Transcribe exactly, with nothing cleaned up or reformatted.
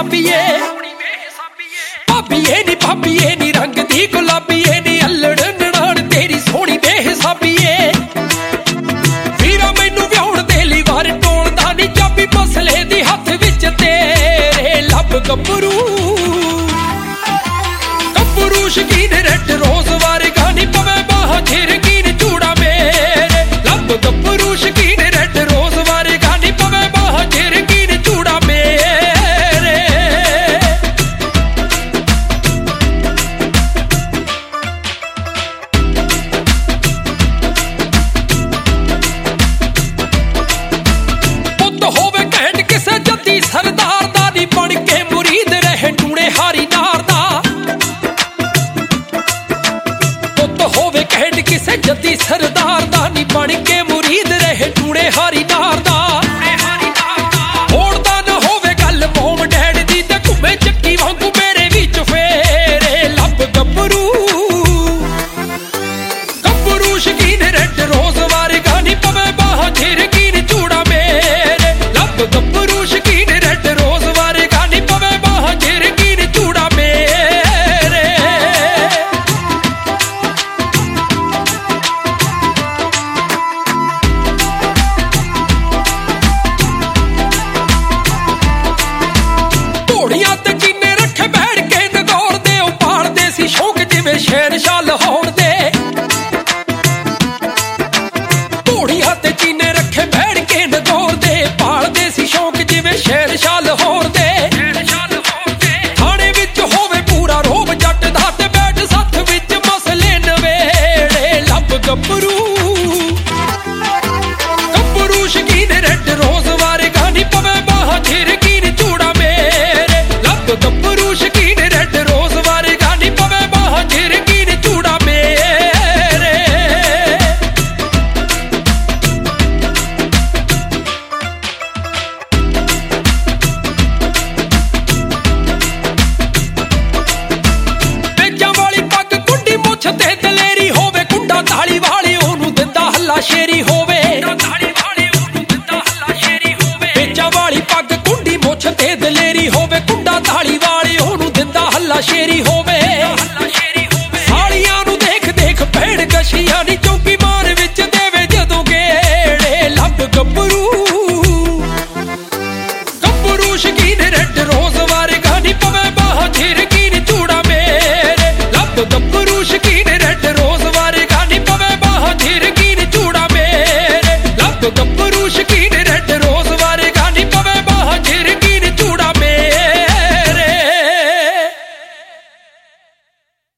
ਸਾਬੀਏ ਭਾਬੀਏ ਨੀ ਭਾਬੀਏ ਨੀ ਰੰਗ ਦੀ ਗੁਲਾਬੀਏ ਨੀ ਅਲੜ ਨਣਾਣ ਤੇਰੀ ਸੋਹਣੀ ਬੇਹਿਸਾਬੀਏ ਵੀਰਾ ਮੈਨੂੰ ਵਿਆਹੁਣ ਦੇ ਲਈ ਵਾਰ ਟੋਲਦਾ ਨੀ ਚਾਬੀ ਮਸਲੇ ਦੀ ਹੱਥ ਵਿੱਚ ਤੇਰੇ ਲੱਭ ਗੱਭਰੂ ਗੱਭਰੂ ਸ਼ਕੀਨ ਰੈੱਡ ਰੋਜ਼ ਵਰਗਾ ਨੀ ਪਵੇ ਬਾਹਾਂ ਚ ਰੰਗੀਨ ਚੂੜਾ ਮੇਰੇ ਲੱਭ ਗੱਭਰੂ ਸ਼ਕੀਨ ਰੈੱਡ ਰੋਜ਼ ਵਰਗਾ ਨੀ ਪਵੇ ਬਾਹਾਂ ਚ ਰੰਗੀਨ ਚੂੜਾ ਮੇਰੇ ਪੁੱਤ ਹੋਵੇ ਘੈਂਟ ਕਿਸੇ ਜੱਦੀ ਸਰਦਾਰ ਦਾ ਨੀ ਬਣ ਕੇ ਮੁਰੀਦ ਰਹੇ ਟੂਣੇ ਹਾਰੀ ਨਾਰ ਦਾ ਪੁੱਤ ਹੋਵੇ ਘੈਂਟ ਕਿਸੇ ਜੱਦੀ ਸਰਦਾਰ ਦਾ ਨੀ ਬਣ ਕੇ ਮੁਰੀਦ ਰਹੇ ਟੂਣੇ ਹਾਰੀ ਨਾਰ ਦਾ ਹੋੜਦਾ ਨਾ ਹੋਵੇ ਗੱਲ ਮੋਮ ਡੈਡ ਦੀ ਤੇ ਘੁੰਮੇ ਚੱਕੀ ਵਾਂਗੂ ਮੇਰੇ ਵਿੱਚ ਫੇਰੇ ਲੱਭ ਗੱਭਰੂ ਗੱਭਰੂ ਸ਼ਕੀਨ ਰੈੱਡ ਰੋਜ਼ ਵਰਗਾ ਨੀ ਪਵੇ ਬਾਹਾਂ ਚ ਰੰਗੀਨ ਚੂੜਾ ਮੇਰੇ ਲੱਭ ਗੱਭਰੂ ਸ਼ਕੀਨ ਰੈੱਡ ਰੋਜ਼ ਵਰਗਾ ਨੀ ਪਵੇ ਬਾਹਾਂ ਚ ਰੰਗੀਨ ਚੂੜਾ ਮੇਰੇ ਘੋੜੀਆਂ ਤੇ ਚੀਨੇ ਰੱਖੇ ਬੈਠ ਕੇ ਨਗੌਰ ਦੇ ਉਹ ਪਾਲਦੇ ਸੀ ਸ਼ੌਕ ਜਿਵੇਂ ਸ਼ੇਰ ਸ਼ਾਹ ਲਾਹੌਰ ਦੇ ਘੋੜੀਆਂ ਤੇ ਚੀਨੇ ਰੱਖੇ ਬੈਠ ਕੇ ਨਗੌਰ ਦੇ ਪਾਲਦੇ ਸੀ ਸ਼ੌਕ ਜਿਵੇਂ ਸ਼ੇਰ ਸ਼ਾਹ ਲਾਹੌਰ ਦੇ ਥਾਣੇ ਵਿੱਚ ਹੋਵੇ ਪੂਰਾ ਰੋਬ ਜੱਟ ਦਾ ਤੇ ਬੈਠ ਸੱਥ ਵਿੱਚ ਮਸਲੇ ਨਵੇੜੇ ਲੱਭ ਗੱਭਰੂ ਗੱਭਰੂ ਸ਼ਕੀਨ ਰੈੱਡ ਰੋਜ਼ ਵਰਗਾ ਨੀ ਪਵੇ ਬਾਹਾਂ ਚ ਰੰਗੀਨ ਚੂੜਾ ਮੇਰੇ ਲੱਭ ਗੱਭਰੂ ਸ਼ਕੀਨ ਰੈੱਡ ਰੋਜ਼ ਵਰਗਾ ਨੀ ਪਵੇ ਬਾਹਾਂ ਚ ਰੰਗੀਨ ਚੂੜਾ ਮੇਰੇ ਪੇਚਾਂ ਵਾਲੀ ਪੱਗ ਕੁੰਡੀ ਮੁੱਛ ਤੇ ਦਲੇਰੀ ਹੋਵੇ ਕੁੰਡਾ ਤਾਲੀ ਵਾਲੀ ਉਹਨੂੰ ਦਿੰਦਾ ਹੱਲਾ ਸ਼ੇਰੀ ਹੋਵੇ ਪੇਚਾਂ ਵਾਲੀ ਪੱਗ ਕੁੰਡੀ ਮੁੱਛ ਤੇ ਦਲੇਰੀ ਹੋਵੇ ਕੁੰਡਾ ਤਾਲੀ ਵਾਲੀ ਉਹਨੂੰ ਦਿੰਦਾ ਹੱਲਾ ਸ਼ੇਰੀ ਹੋਵੇ ਸਾਲੀਆਂ ਨੂੰ ਦੇਖ ਦੇਖ ਭੈਣ ਗਸ਼ੀਆਂ ਨੀ